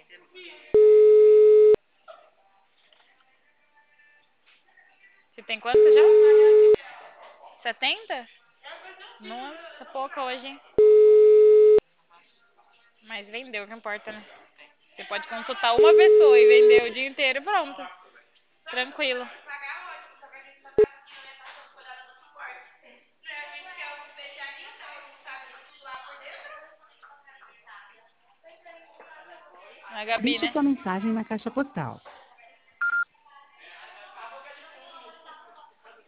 Você tem quanto já? 70? Nossa, pouca hoje, hein? Mas vendeu, que importa, né? Você pode consultar uma pessoa e vender o dia inteiro e pronto. Tranquilo. A Gabi, Deixe né? sua mensagem na caixa postal.